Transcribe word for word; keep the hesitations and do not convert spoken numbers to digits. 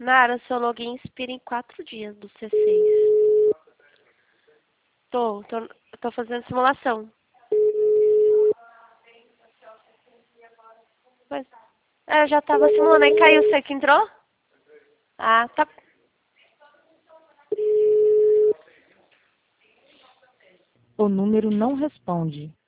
Nara, seu login expira em quatro dias do C seis. Tô, tô, tô fazendo simulação. Mas, é, eu já tava simulando, aí caiu, você que entrou? Ah, tá. O número não responde.